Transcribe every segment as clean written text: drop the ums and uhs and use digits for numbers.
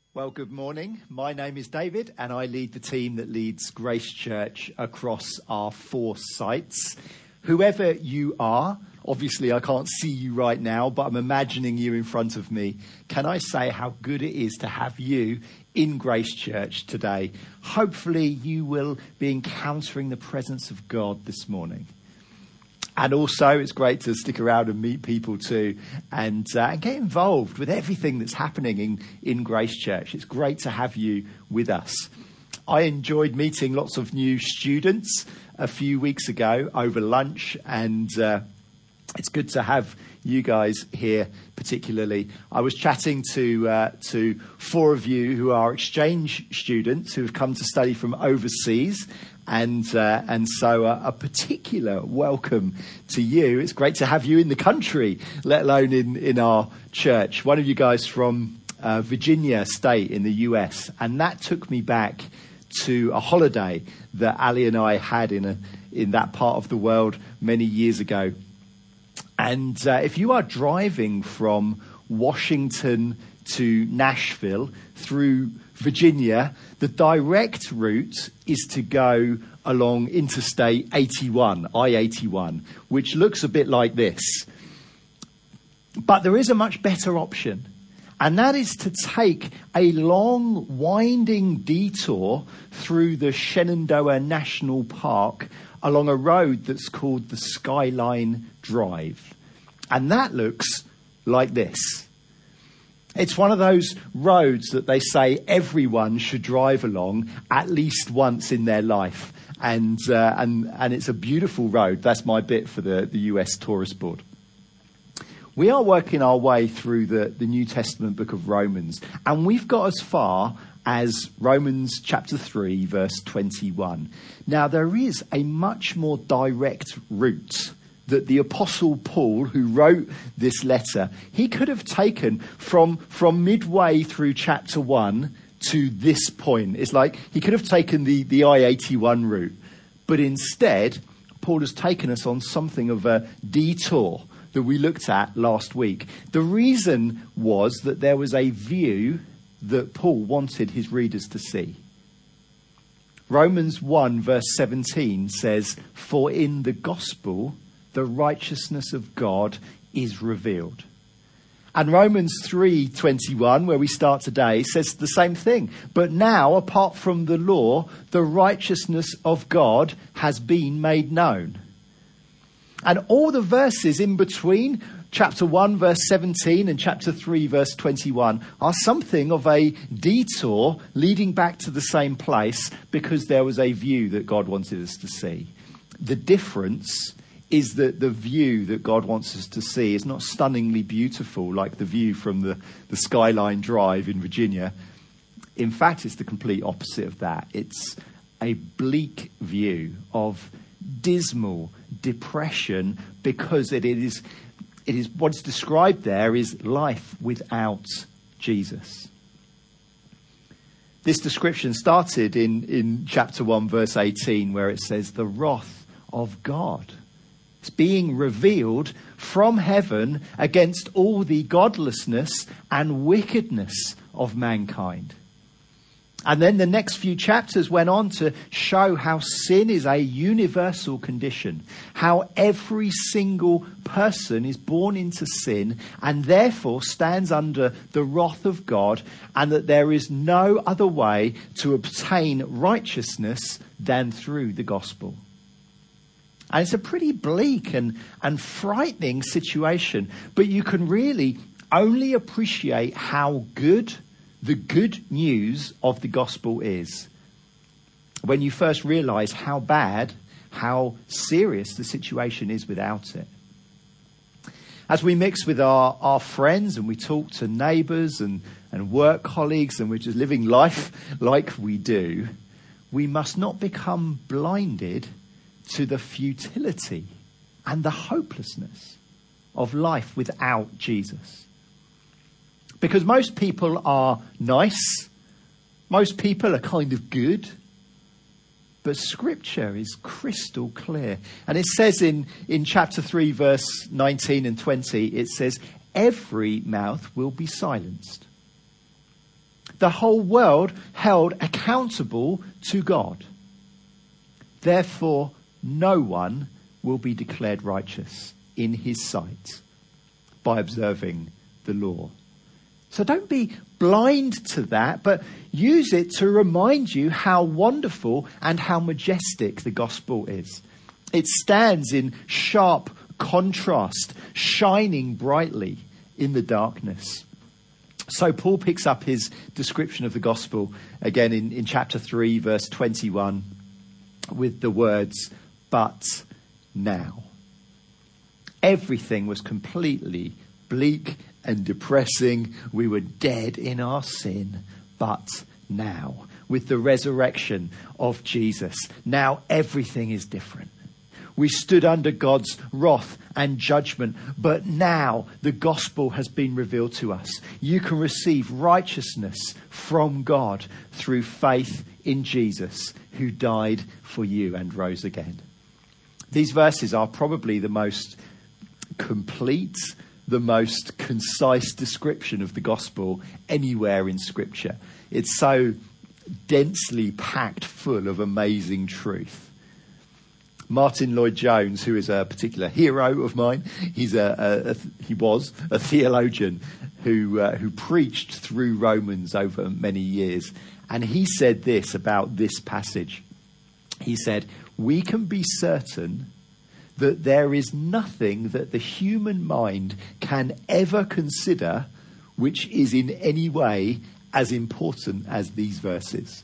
Well, good morning. My name is David, and I lead the team that leads Grace Church across our 4 sites. Whoever you are, obviously I can't see you right now, but I'm imagining you in front of me. Can I say how good it is to have you in Grace Church today? Hopefully you will be encountering the presence of God this morning. And also, it's great to stick around and meet people too and get involved with everything that's happening in Grace Church. It's great to have you with us. I enjoyed meeting lots of new students a few weeks ago over lunch, and it's good to have you guys here particularly. I was chatting to 4 of you who are exchange students who have come to study from overseas. And so a particular welcome to you. It's great to have you in the country, let alone in our church. One of you guys from Virginia State in the US. And that took me back to a holiday that Ali and I had in that part of the world many years ago. And if you are driving from Washington to Nashville through Virginia, the direct route is to go along Interstate 81, I-81, which looks a bit like this. But there is a much better option, and that is to take a long, winding detour through the Shenandoah National Park along a road that's called the Skyline Drive. And that looks like this. It's one of those roads that they say everyone should drive along at least once in their life. And it's a beautiful road. That's my bit for the US Tourist Board. We are working our way through the New Testament book of Romans, and we've got as far as Romans chapter 3, verse 21. Now, there is a much more direct route that the Apostle Paul, who wrote this letter, he could have taken from midway through chapter 1 to this point. It's like he could have taken the I-81 route, but instead, Paul has taken us on something of a detour that we looked at last week. The reason was that there was a view that Paul wanted his readers to see. Romans 1 verse 17 says, "For in the gospel the righteousness of God is revealed." And Romans 3:21, where we start today, says the same thing. "But now, apart from the law, the righteousness of God has been made known." And all the verses in between chapter 1 verse 17 and chapter 3 verse 21 are something of a detour leading back to the same place because there was a view that God wanted us to see. The difference is that the view that God wants us to see is not stunningly beautiful like the view from the Skyline Drive in Virginia. In fact, it's the complete opposite of that. It's a bleak view of dismal depression because it is what's described there is life without Jesus. This description started in chapter 1 verse 18 where it says the wrath of God. It's being revealed from heaven against all the godlessness and wickedness of mankind. And then the next few chapters went on to show how sin is a universal condition, how every single person is born into sin and therefore stands under the wrath of God, and that there is no other way to obtain righteousness than through the gospel. And it's a pretty bleak and frightening situation, but you can really only appreciate how good the good news of the gospel is when you first realize how bad, how serious the situation is without it. As we mix with our friends and we talk to neighbours and work colleagues and we're just living life like we do, we must not become blinded to the futility and the hopelessness of life without Jesus. Because most people are nice, most people are kind of good, but Scripture is crystal clear. And it says in chapter 3, verse 19 and 20, it says, every mouth will be silenced. the whole world held accountable to God. Therefore, no one will be declared righteous in his sight by observing the law. So don't be blind to that, but use it to remind you how wonderful and how majestic the gospel is. It stands in sharp contrast, shining brightly in the darkness. So Paul picks up his description of the gospel again in chapter 3, verse 21, with the words, "But now." Everything was completely bleak and depressing. We were dead in our sin. But now, with the resurrection of Jesus, now everything is different. We stood under God's wrath and judgment, but now the gospel has been revealed to us. You can receive righteousness from God through faith in Jesus, who died for you and rose again. These verses are probably the most complete, the most concise description of the gospel anywhere in Scripture. It's so densely packed full of amazing truth. Martin Lloyd-Jones, who is a particular hero of mine, he was a theologian who preached through Romans over many years. And he said this about this passage. He said, "We can be certain that there is nothing that the human mind can ever consider which is in any way as important as these verses."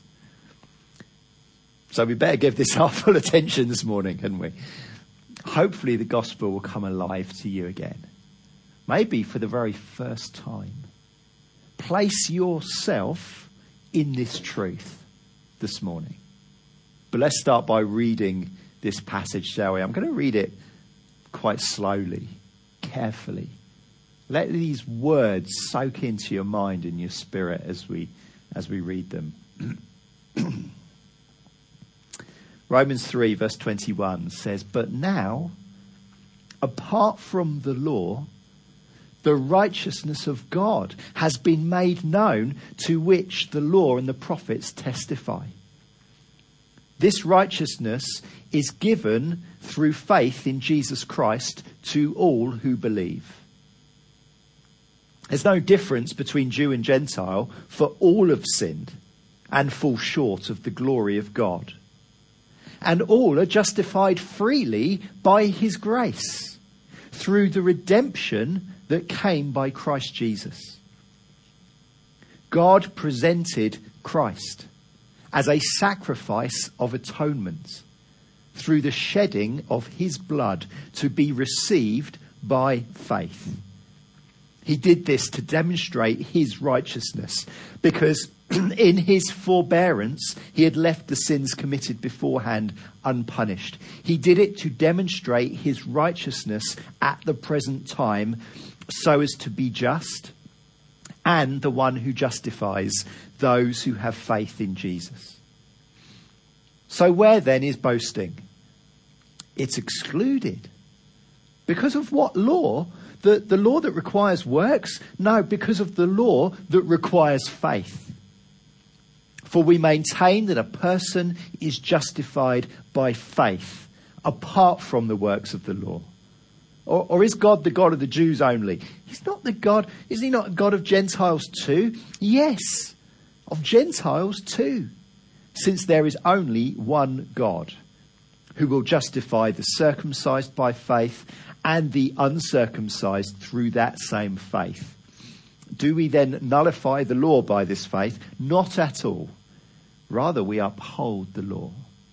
So we better give this our full attention this morning, hadn't we? Hopefully the gospel will come alive to you again. Maybe for the very first time. Place yourself in this truth this morning. But let's start by reading this passage, shall we? I'm going to read it quite slowly, carefully. Let these words soak into your mind and your spirit as we read them. Romans 3 verse 21 says, "But now, apart from the law, the righteousness of God has been made known, to which the law and the prophets testify. This righteousness is given through faith in Jesus Christ to all who believe. There's no difference between Jew and Gentile, for all have sinned and fall short of the glory of God. And all are justified freely by his grace, through the redemption that came by Christ Jesus. God presented Christ as a sacrifice of atonement through the shedding of his blood to be received by faith. He did this to demonstrate his righteousness, because in his forbearance, he had left the sins committed beforehand unpunished. He did it to demonstrate his righteousness at the present time, so as to be just and the one who justifies those who have faith in Jesus. So where then is boasting? It's excluded. Because of what law? The law that requires works? No, because of the law that requires faith. For we maintain that a person is justified by faith, apart from the works of the law. Or is God the God of the Jews only? He's not the God. Is he not God of Gentiles too? Yes, of Gentiles too. Since there is only one God, who will justify the circumcised by faith and the uncircumcised through that same faith. Do we then nullify the law by this faith? Not at all. Rather, we uphold the law.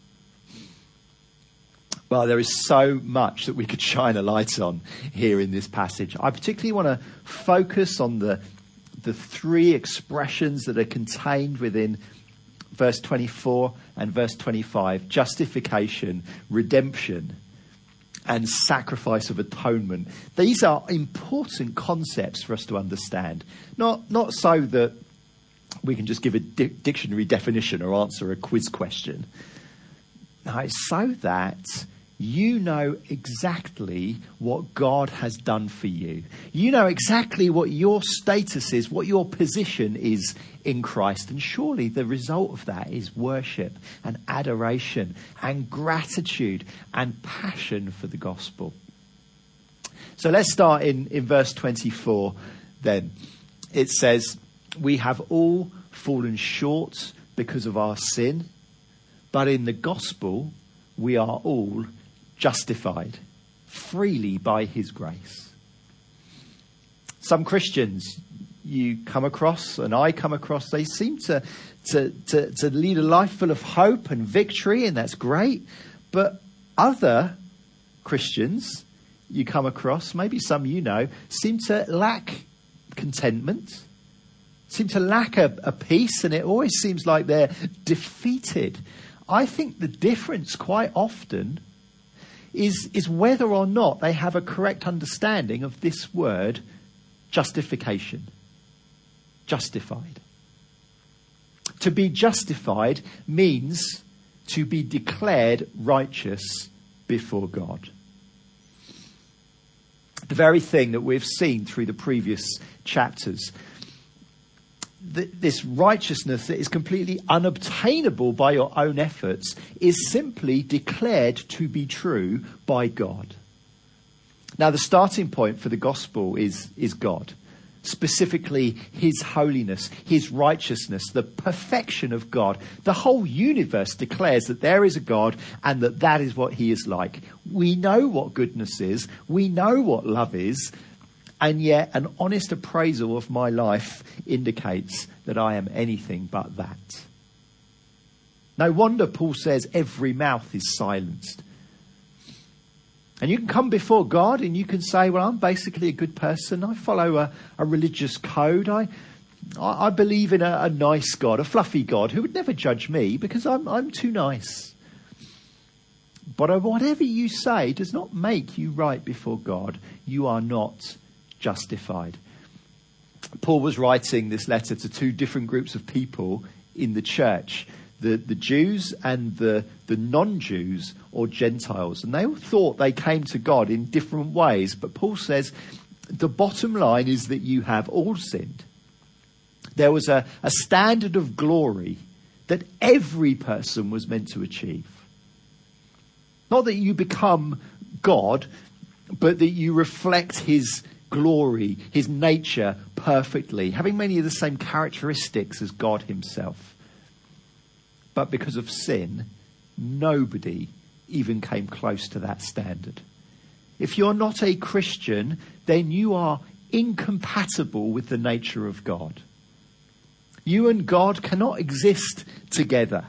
Well, there is so much that we could shine a light on here in this passage. I particularly want to focus on the three expressions that are contained within verse 24 and verse 25. Justification, redemption, and sacrifice of atonement. These are important concepts for us to understand. Not so that we can just give a dictionary definition or answer a quiz question. No, it's so that you know exactly what God has done for you. You know exactly what your status is, what your position is in Christ. And surely the result of that is worship and adoration and gratitude and passion for the gospel. So let's start in verse 24 then. It says, we have all fallen short because of our sin, but in the gospel we are all justified freely by his grace. Some Christians you come across and I come across, they seem to lead a life full of hope and victory, and that's great. But other Christians you come across, maybe some you know, seem to lack contentment, seem to lack a peace, and it always seems like they're defeated. I think the difference quite often is whether or not they have a correct understanding of this word, justification. Justified. To be justified means to be declared righteous before God. The very thing that we've seen through the previous chapters, this righteousness that is completely unobtainable by your own efforts, is simply declared to be true by God. Now, the starting point for the gospel is God. Specifically, his holiness, his righteousness, the perfection of God. The whole universe declares that there is a God and that is what he is like. We know what goodness is. We know what love is. And yet an honest appraisal of my life indicates that I am anything but that. No wonder Paul says every mouth is silenced. And you can come before God and you can say, well, I'm basically a good person. I follow a religious code. I believe in a nice God, a fluffy God who would never judge me because I'm too nice. But whatever you say does not make you right before God. You are not justified. Paul was writing this letter to two different groups of people in the church. The Jews and the non-Jews or Gentiles. And they all thought they came to God in different ways. But Paul says the bottom line is that you have all sinned. There was a standard of glory that every person was meant to achieve. Not that you become God, but that you reflect his glory, his nature perfectly, having many of the same characteristics as God himself. But because of sin, nobody even came close to that standard. If you're not a Christian, then you are incompatible with the nature of God. You and God cannot exist together.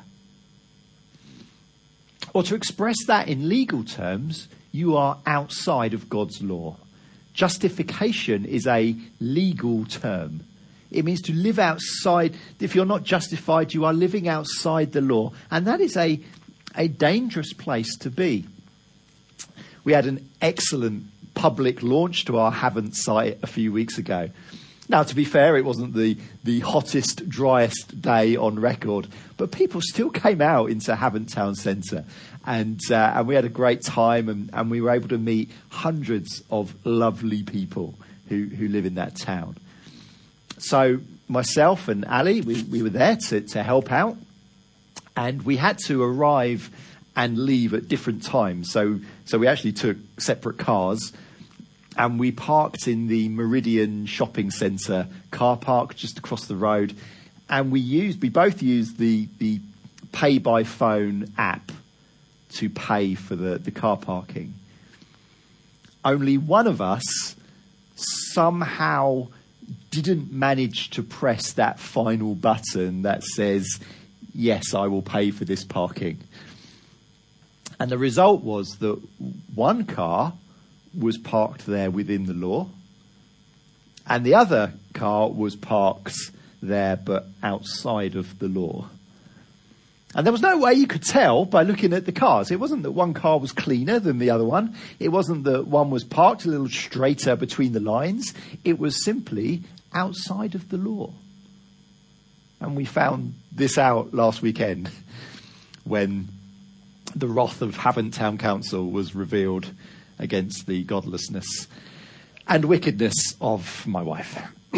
Or to express that in legal terms, you are outside of God's law. Justification is a legal term. It means to live outside. If you're not justified, you are living outside the law. And that is a dangerous place to be. We had an excellent public launch to our Havant site a few weeks ago. Now, to be fair, it wasn't the hottest, driest day on record, but people still came out into Havant Town Centre. And we had a great time, and we were able to meet hundreds of lovely people who live in that town. So myself and Ali, we were there to help out, and we had to arrive and leave at different times. So we actually took separate cars, and we parked in the Meridian Shopping Centre car park just across the road, and we both used the pay by phone app to pay for the car parking. Only one of us somehow didn't manage to press that final button that says, yes, I will pay for this parking. And the result was that one car was parked there within the law, and the other car was parked there but outside of the law. And there was no way you could tell by looking at the cars. It wasn't that one car was cleaner than the other one. It wasn't that one was parked a little straighter between the lines. It was simply outside of the law. And we found this out last weekend when the wrath of Havant Town Council was revealed against the godlessness and wickedness of my wife.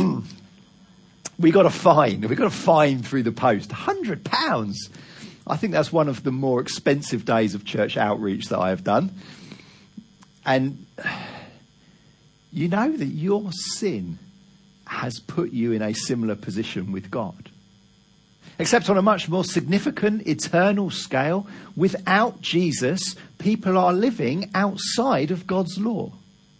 We got a fine through the post, £100. I think that's one of the more expensive days of church outreach that I have done. And you know that your sin has put you in a similar position with God. Except on a much more significant, eternal scale, without Jesus, people are living outside of God's law.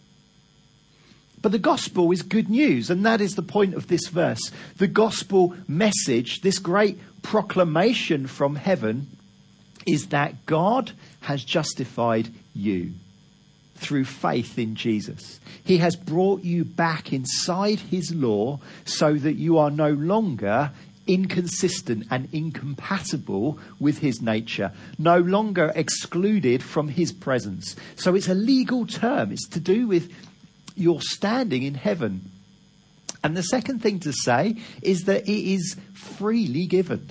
But the gospel is good news, and that is the point of this verse. The gospel message, this great proclamation from heaven, is that God has justified you through faith in Jesus. He has brought you back inside his law so that you are no longer inconsistent and incompatible with his nature, no longer excluded from his presence. So it's a legal term. It's to do with your standing in heaven. And the second thing to say is that it is freely given.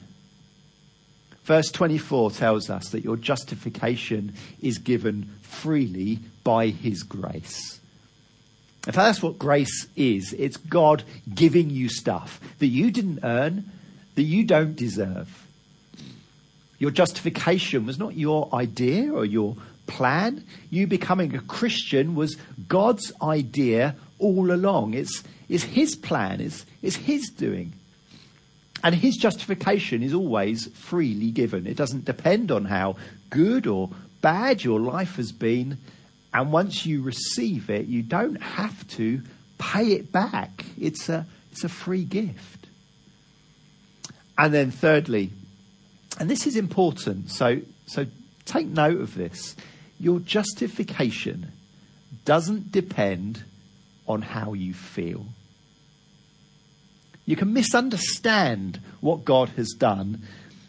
Verse 24 tells us that your justification is given freely by his grace. In fact, that's what grace is. It's God giving you stuff that you didn't earn, that you don't deserve. Your justification was not your idea or your plan. You becoming a Christian was God's idea all along. It's his plan, it's his doing. And his justification is always freely given. It doesn't depend on how good or bad your life has been. And once you receive it, you don't have to pay it back. It's a free gift. And then thirdly, and this is important, so take note of this. Your justification doesn't depend on how you feel. You can misunderstand what God has done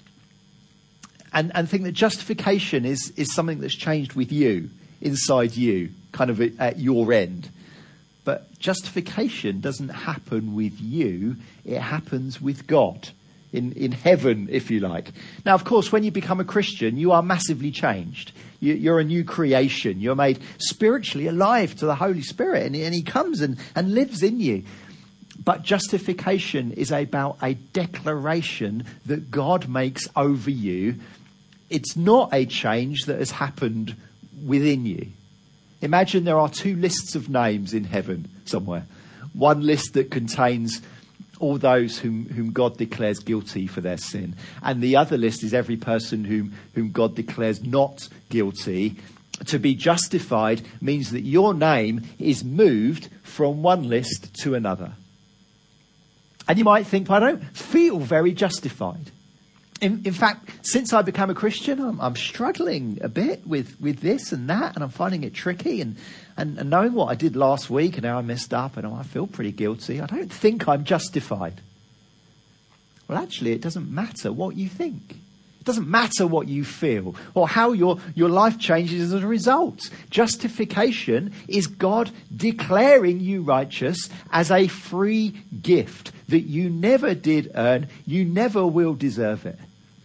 and think that justification is something that's changed with you, inside you, kind of at your end. But justification doesn't happen with you, it happens with God. In heaven, if you like. Now, of course, when you become a Christian, you are massively changed. You're a new creation. You're made spiritually alive to the Holy Spirit, and he comes and lives in you. But justification is about a declaration that God makes over you. It's not a change that has happened within you. Imagine there are two lists of names in heaven somewhere. One list that contains all those whom God declares guilty for their sin. And the other list is every person whom God declares not guilty. To be justified means that your name is moved from one list to another. And you might think, I don't feel very justified. In fact, since I became a Christian, I'm struggling a bit with this and that, and I'm finding it tricky. And knowing what I did last week and how I messed up, and I feel pretty guilty, I don't think I'm justified. Well, actually, it doesn't matter what you think. It doesn't matter what you feel or how your life changes as a result. Justification is God declaring you righteous as a free gift that you never did earn, you never will deserve it.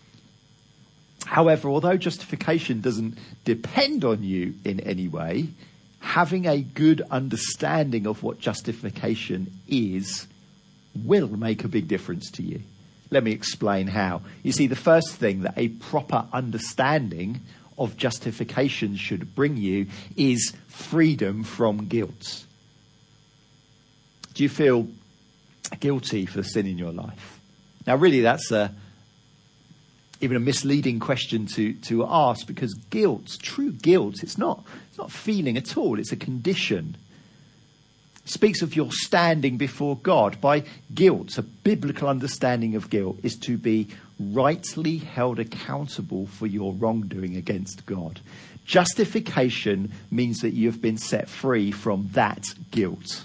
However, although justification doesn't depend on you in any way, having a good understanding of what justification is will make a big difference to you. Let me explain how. You see, the first thing that a proper understanding of justification should bring you is freedom from guilt. Do you feel guilty for sin in your life? Now, really, that's even a misleading question to ask, because guilt, true guilt, it's not feeling at all. It's a condition. It speaks of your standing before God. By guilt, a biblical understanding of guilt is to be rightly held accountable for your wrongdoing against God. Justification means that you have been set free from that guilt.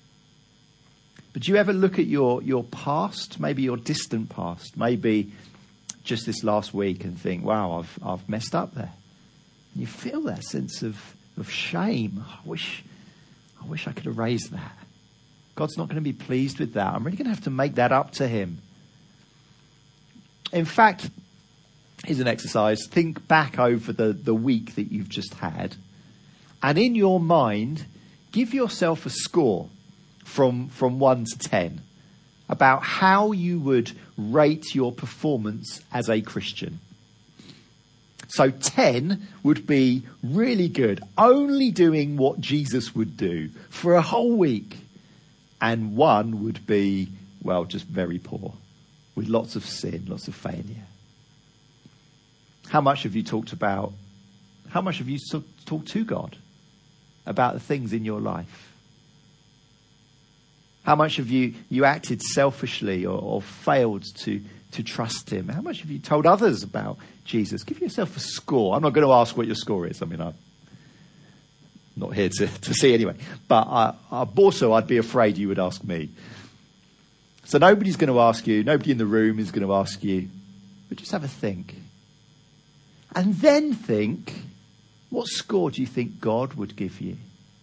But do you ever look at your past, maybe your distant past, maybe just this last week, and think, wow, I've messed up there? And you feel that sense of shame. I wish I could erase that. God's not going to be pleased with that. I'm really going to have to make that up to him. In fact, Here's an exercise. Think back over the week that you've just had. And in your mind, give yourself a score from 1 to 10 about how you would rate your performance as a Christian. So 10 would be really good, only doing what Jesus would do for a whole week. And 1 would be, well, just very poor, with lots of sin, lots of failure. How much have you talked to God about the things in your life? How much have you acted selfishly or failed to trust him? How much have you told others about Jesus? Give yourself a score. I'm not going to ask what your score is. I mean, I'm not here to see anyway. But I'd be afraid you would ask me. So nobody's going to ask you. Nobody in the room is going to ask you. But just have a think. And then think, what score do you think God would give you?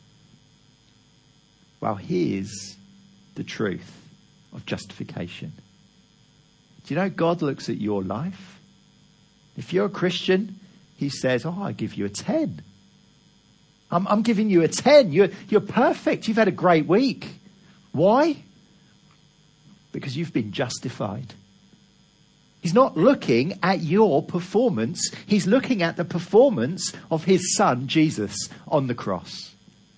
Well, here's the truth of justification. Do you know God looks at your life? If you're a Christian, he says, I give you a 10. I'm giving you a 10. You're perfect. You've had a great week. Why? Because you've been justified. He's not looking at your performance. He's looking at the performance of his son, Jesus, on the cross.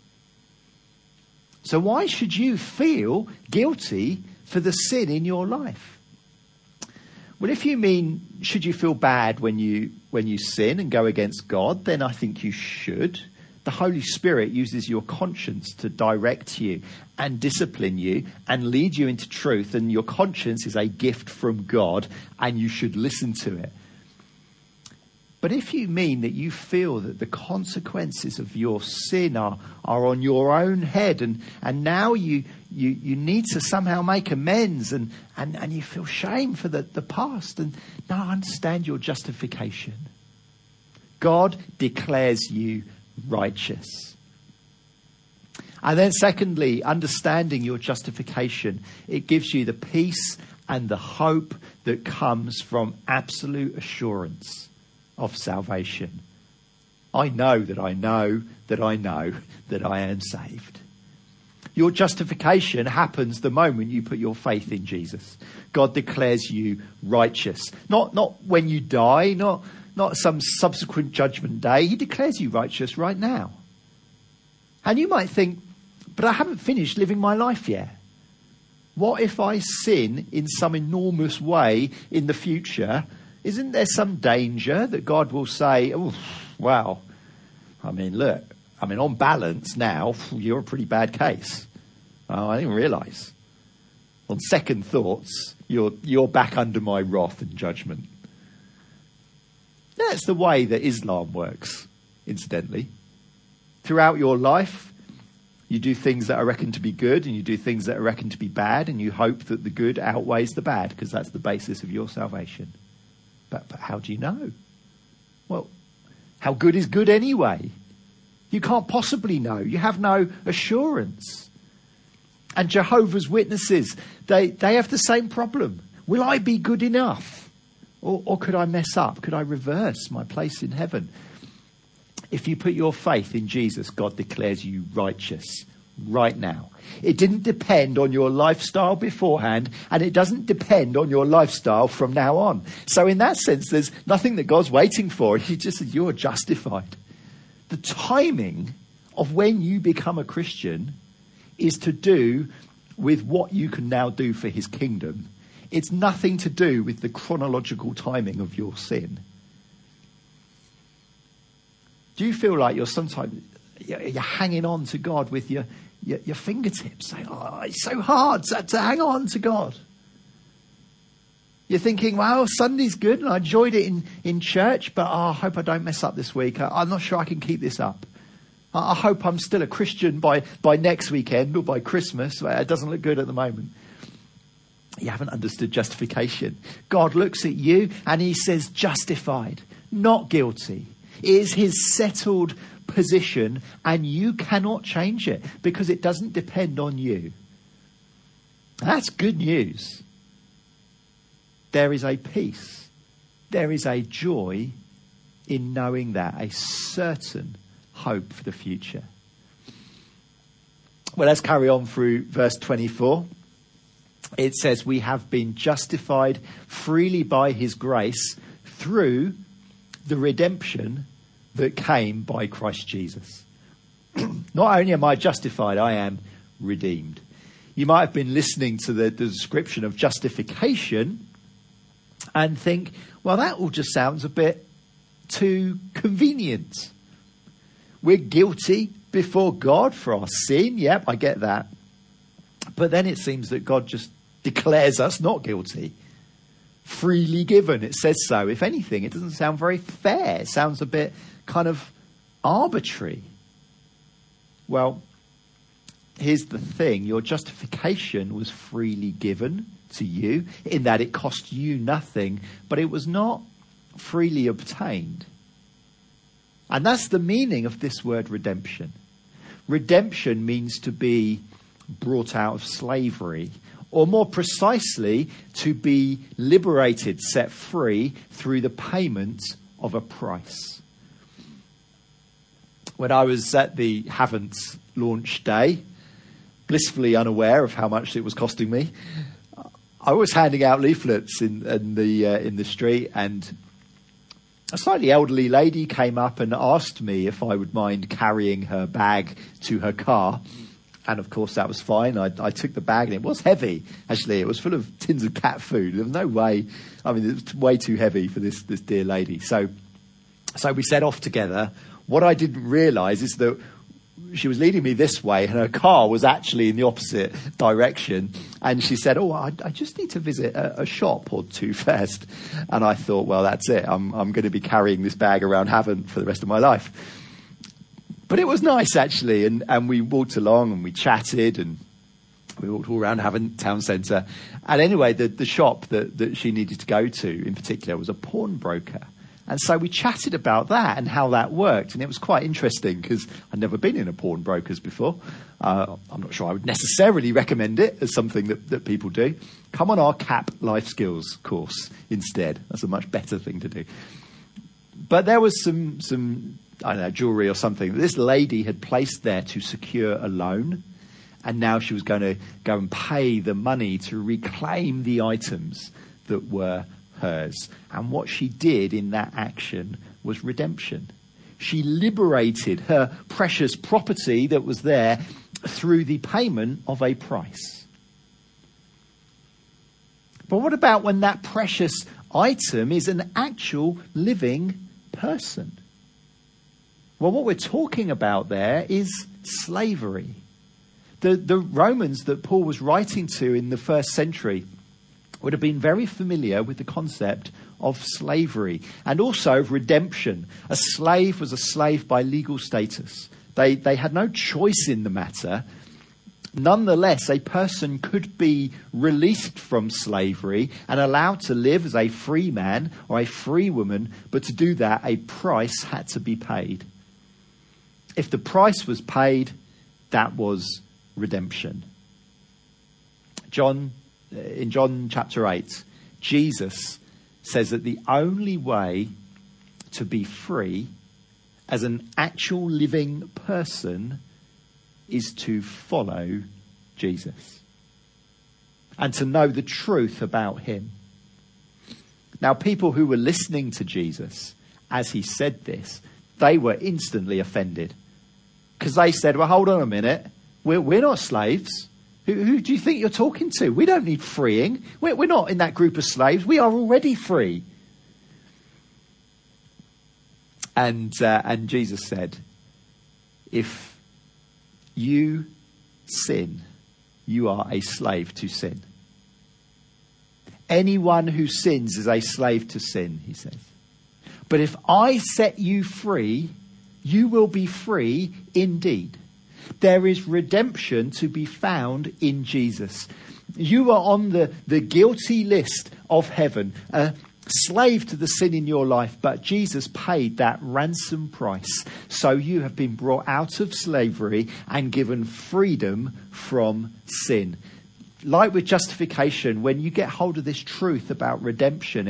So why should you feel guilty for the sin in your life? Well, if you mean, should you feel bad when you sin and go against God, then I think you should. The Holy Spirit uses your conscience to direct you and discipline you and lead you into truth. And your conscience is a gift from God and you should listen to it. But if you mean that you feel that the consequences of your sin are on your own head and now you need to somehow make amends and you feel shame for the past, and now I understand your justification. God declares you righteous. And then secondly, understanding your justification, it gives you the peace and the hope that comes from absolute assurance of salvation. I know that I know that I know that I am saved. Your justification happens the moment you put your faith in Jesus. God declares you righteous. Not when you die, not some subsequent judgment day. He declares you righteous right now. And you might think, but I haven't finished living my life yet. What if I sin in some enormous way in the future? Isn't there some danger that God will say, oh, wow, on balance now, you're a pretty bad case. Oh, I didn't realise. On second thoughts, you're back under my wrath and judgment. That's the way that Islam works, incidentally. Throughout your life, you do things that are reckoned to be good and you do things that are reckoned to be bad, and you hope that the good outweighs the bad because that's the basis of your salvation. But how do you know? Well, how good is good anyway? You can't possibly know. You have no assurance. And Jehovah's Witnesses, they have the same problem. Will I be good enough? Or could I mess up? Could I reverse my place in heaven? If you put your faith in Jesus, God declares you righteous right now. It didn't depend on your lifestyle beforehand, and it doesn't depend on your lifestyle from now on. So in that sense, there's nothing that God's waiting for. He just says you're justified. The timing of when you become a Christian is to do with what you can now do for his kingdom. It's nothing to do with the chronological timing of your sin. Do you feel like you're hanging on to God with your fingertips, saying, it's so hard to hang on to God? You're thinking, well, Sunday's good and I enjoyed it in church, but I hope I don't mess up this week. I'm not sure I can keep this up. I hope I'm still a Christian by next weekend or by Christmas. It doesn't look good at the moment. You haven't understood justification. God looks at you and he says justified, not guilty. It is his settled position and you cannot change it because it doesn't depend on you. That's good news. There is a peace there is a joy in knowing that, a certain hope for the future. Well, let's carry on through verse 24. It says, we have been justified freely by his grace through the redemption that came by Christ Jesus. Not only am I justified, I am redeemed. You might have been listening to the description of justification and think, well, that all just sounds a bit too convenient. We're guilty before God for our sin. Yep, I get that. But then it seems that God just declares us not guilty. Freely given, it says so. If anything, it doesn't sound very fair. It sounds a bit kind of arbitrary. Well, here's the thing. Your justification was freely given to you in that it cost you nothing, but it was not freely obtained. And that's the meaning of this word redemption. Redemption means to be brought out of slavery, or more precisely, to be liberated, set free through the payment of a price. When I was at the Havant launch day, blissfully unaware of how much it was costing me, I was handing out leaflets in the street, and a slightly elderly lady came up and asked me if I would mind carrying her bag to her car. And of course that was fine. I took the bag, and it was heavy. Actually, it was full of tins of cat food. There was no way. I mean, it was way too heavy for this dear lady. So we set off together. What I didn't realise is that she was leading me this way, and her car was actually in the opposite direction. And she said, "Oh, I just need to visit a shop or two first." And I thought, well, that's it. I'm going to be carrying this bag around Havant for the rest of my life. But it was nice, actually, and we walked along and we chatted, and we walked all around Havant town centre. And anyway, the shop that she needed to go to in particular was a pawnbroker. And so we chatted about that and how that worked. And it was quite interesting because I'd never been in a pawnbroker's before. I'm not sure I would necessarily recommend it as something that people do. Come on our CAP Life Skills course instead. That's a much better thing to do. But there was some I don't know, jewellery or something that this lady had placed there to secure a loan. And now she was going to go and pay the money to reclaim the items that were hers. And what she did in that action was redemption. She liberated her precious property that was there through the payment of a price. But what about when that precious item is an actual living person? Well, what we're talking about there is slavery. The Romans that Paul was writing to in the first century would have been very familiar with the concept of slavery and also of redemption. A slave was a slave by legal status. They had no choice in the matter. Nonetheless, a person could be released from slavery and allowed to live as a free man or a free woman, but to do that, a price had to be paid. If the price was paid, that was redemption. In John chapter 8, Jesus says that the only way to be free as an actual living person is to follow Jesus and to know the truth about him. Now, people who were listening to Jesus as he said this, they were instantly offended because they said, well, hold on a minute. We're not slaves. Who do you think you're talking to? We don't need freeing. We're not in that group of slaves. We are already free. And Jesus said, if you sin, you are a slave to sin. Anyone who sins is a slave to sin, he says. But if I set you free, you will be free indeed. There is redemption to be found in Jesus. You are on the guilty list of heaven, a slave to the sin in your life, but Jesus paid that ransom price. So you have been brought out of slavery and given freedom from sin. Like with justification, when you get hold of this truth about redemption,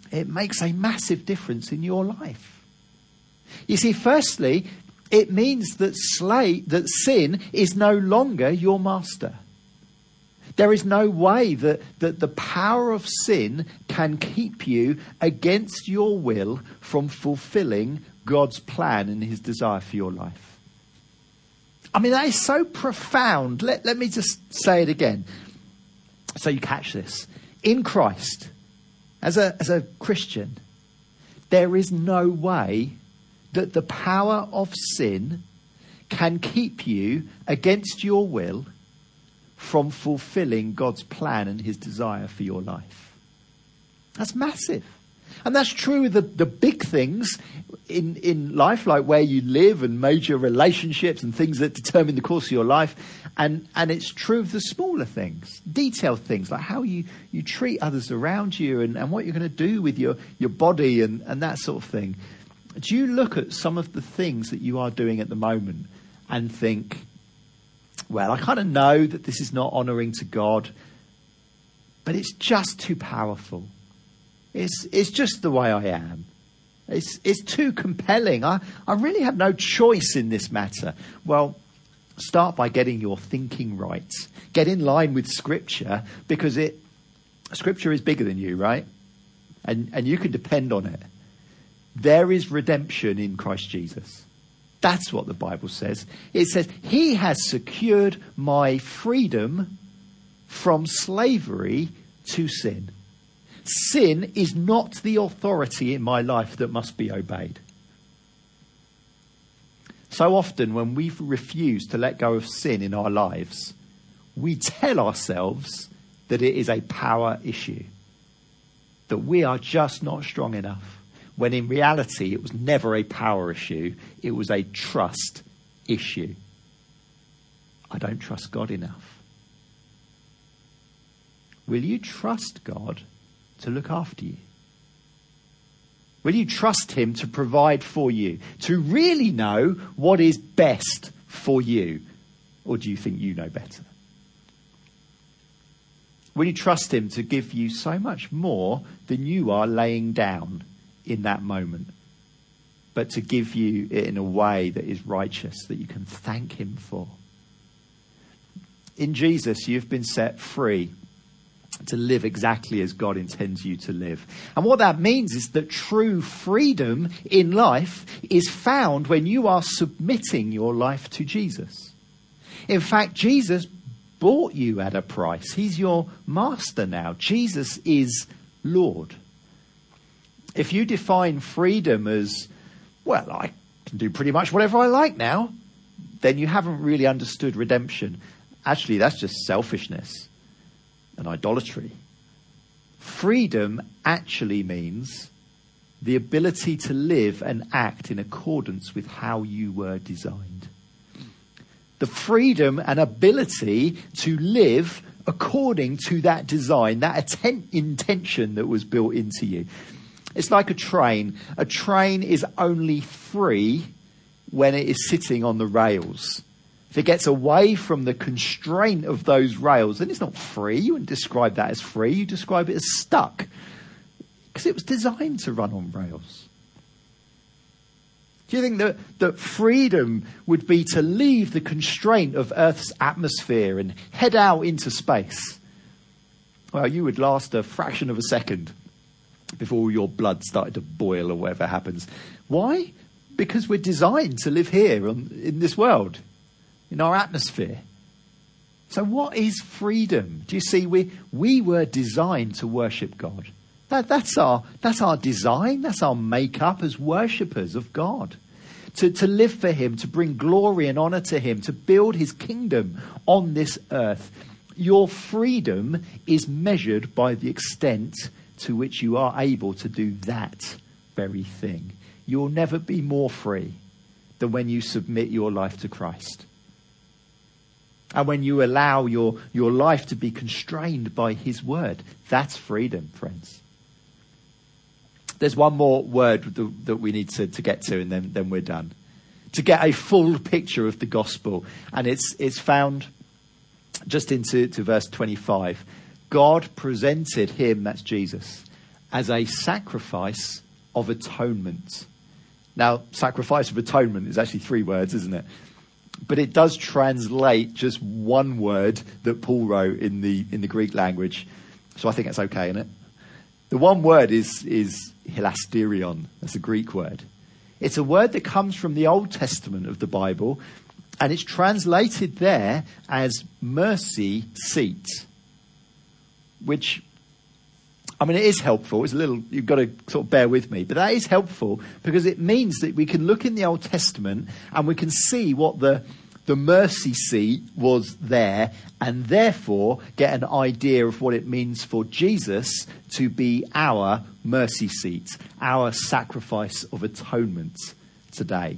it makes a massive difference in your life. You see, firstly, it means that sin is no longer your master. There is no way that the power of sin can keep you against your will from fulfilling God's plan and his desire for your life. I mean, that is so profound. Let me just say it again so you catch this. In Christ, as a Christian, there is no way that the power of sin can keep you against your will from fulfilling God's plan and his desire for your life. That's massive. And that's true of the big things in life, like where you live and major relationships and things that determine the course of your life. And it's true of the smaller things, detailed things, like how you treat others around you and what you're going to do with your body and that sort of thing. Do you look at some of the things that you are doing at the moment and think, well, I kind of know that this is not honouring to God, but it's just too powerful. It's just the way I am. It's too compelling. I really have no choice in this matter. Well, start by getting your thinking right. Get in line with Scripture, because Scripture is bigger than you, right? And you can depend on it. There is redemption in Christ Jesus. That's what the Bible says. It says, he has secured my freedom from slavery to sin. Sin is not the authority in my life that must be obeyed. So often when we refuse to let go of sin in our lives, we tell ourselves that it is a power issue, that we are just not strong enough, when in reality it was never a power issue, it was a trust issue. I don't trust God enough. Will you trust God to look after you? Will you trust him to provide for you, to really know what is best for you? Or do you think you know better? Will you trust him to give you so much more than you are laying down in that moment, but to give you it in a way that is righteous, that you can thank him for? In Jesus, you've been set free to live exactly as God intends you to live. And what that means is that true freedom in life is found when you are submitting your life to Jesus. In fact, Jesus bought you at a price. He's your master now. Jesus is Lord. If you define freedom as, well, I can do pretty much whatever I like now, then you haven't really understood redemption. Actually, that's just selfishness and idolatry. Freedom actually means the ability to live and act in accordance with how you were designed. The freedom and ability to live according to that design, that intention that was built into you. It's like a train. A train is only free when it is sitting on the rails. If it gets away from the constraint of those rails, then it's not free. You wouldn't describe that as free. You describe it as stuck, because it was designed to run on rails. Do you think that freedom would be to leave the constraint of Earth's atmosphere and head out into space? Well, you would last a fraction of a second before your blood started to boil or whatever happens. Why? Because we're designed to live here in this world, in our atmosphere. So what is freedom? Do you see, we were designed to worship God. That's our design, that's our makeup as worshippers of God. To live for him, to bring glory and honour to him, to build his kingdom on this earth. Your freedom is measured by the extent to which you are able to do that very thing. You will never be more free than when you submit your life to Christ. And when you allow your life to be constrained by his word. That's freedom, friends. There's one more word that we need to get to, and then we're done. To get a full picture of the gospel. And it's found just into verse 25. God presented him, that's Jesus, as a sacrifice of atonement. Now, sacrifice of atonement is actually 3 words, isn't it? But it does translate just one word that Paul wrote in the Greek language. So I think that's okay, isn't it? The one word is hilasterion. That's a Greek word. It's a word that comes from the Old Testament of the Bible, and it's translated there as mercy seat, which, I mean, it is helpful. It's a little, you've got to sort of bear with me, but that is helpful because it means that we can look in the Old Testament and we can see what the mercy seat was there, and therefore get an idea of what it means for Jesus to be our mercy seat, our sacrifice of atonement today.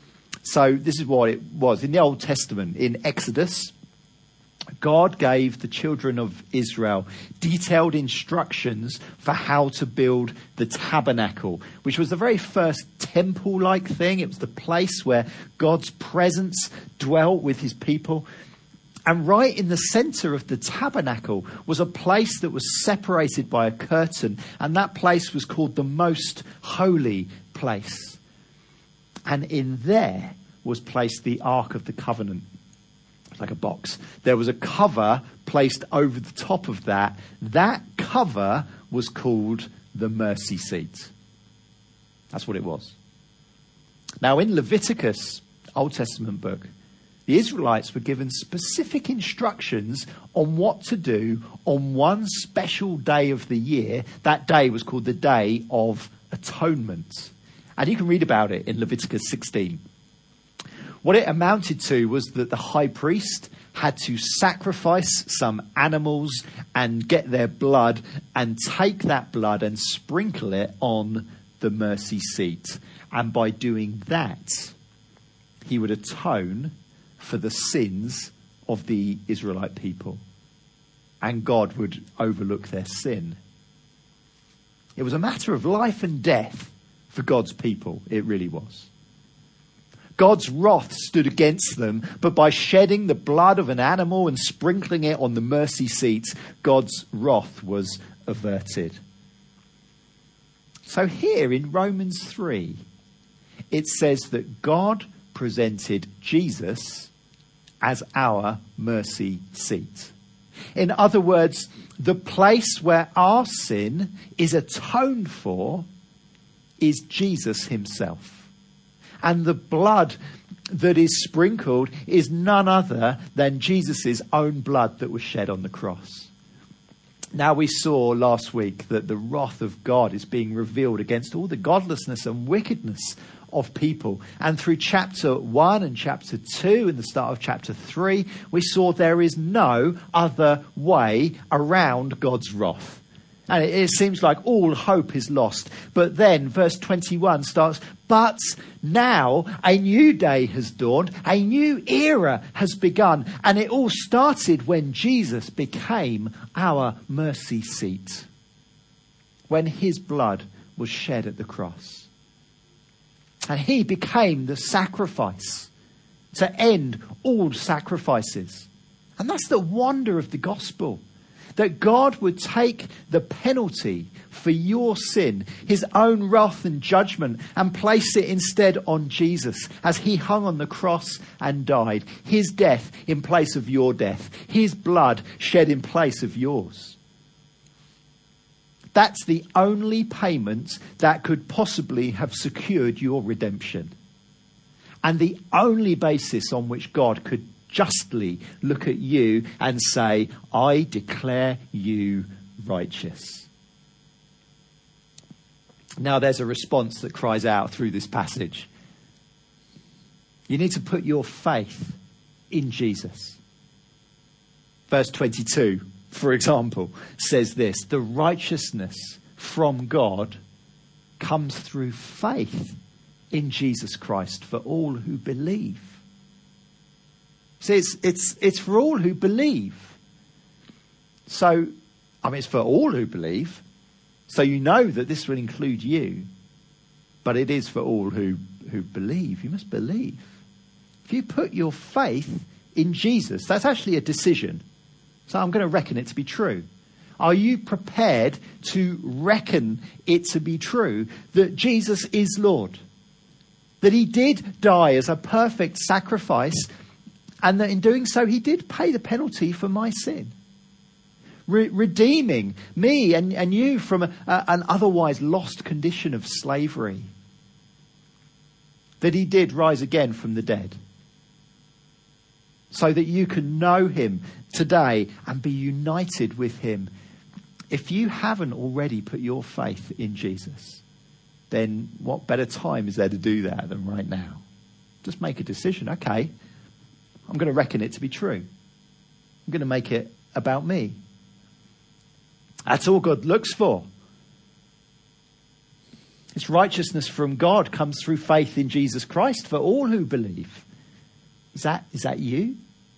So this is what it was. In the Old Testament, in Exodus, God gave the children of Israel detailed instructions for how to build the tabernacle, which was the very first temple-like thing. It was the place where God's presence dwelt with his people. And right in the center of the tabernacle was a place that was separated by a curtain, and that place was called the Most Holy Place. And in there was placed the Ark of the Covenant. Like a box. There was a cover placed over the top of that. That cover was called the mercy seat. That's what it was. Now in Leviticus, Old Testament book, the Israelites were given specific instructions on what to do on one special day of the year. That day was called the Day of Atonement. And you can read about it in Leviticus 16. What it amounted to was that the high priest had to sacrifice some animals and get their blood and take that blood and sprinkle it on the mercy seat. And by doing that, he would atone for the sins of the Israelite people. And God would overlook their sin. It was a matter of life and death for God's people. It really was. God's wrath stood against them, but by shedding the blood of an animal and sprinkling it on the mercy seat, God's wrath was averted. So here in Romans 3, it says that God presented Jesus as our mercy seat. In other words, the place where our sin is atoned for is Jesus himself. And the blood that is sprinkled is none other than Jesus' own blood that was shed on the cross. Now we saw last week that the wrath of God is being revealed against all the godlessness and wickedness of people. And through chapter 1 and chapter 2 and the start of chapter 3, we saw there is no other way around God's wrath. And it seems like all hope is lost. But then verse 21 starts, but now a new day has dawned, a new era has begun. And it all started when Jesus became our mercy seat, when his blood was shed at the cross. And he became the sacrifice to end all sacrifices. And that's the wonder of the gospel. That God would take the penalty for your sin, his own wrath and judgment, and place it instead on Jesus as he hung on the cross and died. His death in place of your death. His blood shed in place of yours. That's the only payment that could possibly have secured your redemption. And the only basis on which God could justly look at you and say, I declare you righteous. Now there's a response that cries out through this passage. You need to put your faith in Jesus. Verse 22, for example, says this: the righteousness from God comes through faith in Jesus Christ for all who believe. See, it's for all who believe. So, it's for all who believe. So you know that this will include you. But it is for all who believe. You must believe. If you put your faith in Jesus, that's actually a decision. So I'm going to reckon it to be true. Are you prepared to reckon it to be true that Jesus is Lord? That he did die as a perfect sacrifice, and that in doing so he did pay the penalty for my sin. Redeeming me and you from an otherwise lost condition of slavery. That he did rise again from the dead. So that you can know him today and be united with him. If you haven't already put your faith in Jesus, then what better time is there to do that than right now? Just make a decision. Okay, I'm going to reckon it to be true. I'm going to make it about me. That's all God looks for. His righteousness from God comes through faith in Jesus Christ for all who believe. Is that you?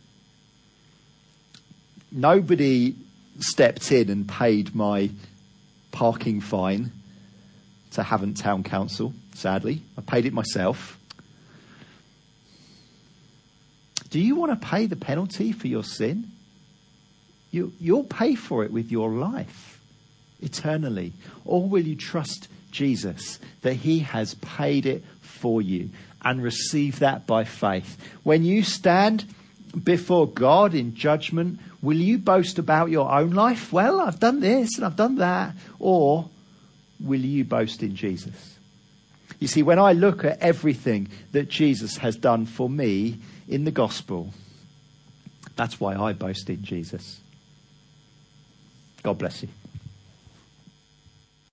Nobody stepped in and paid my parking fine to Havant Town Council, sadly. I paid it myself. Do you want to pay the penalty for your sin? You'll pay for it with your life eternally. Or will you trust Jesus that he has paid it for you and receive that by faith? When you stand before God in judgment, will you boast about your own life? Well, I've done this and I've done that. Or will you boast in Jesus? You see, when I look at everything that Jesus has done for me in the gospel, that's why I boast in Jesus. God bless you.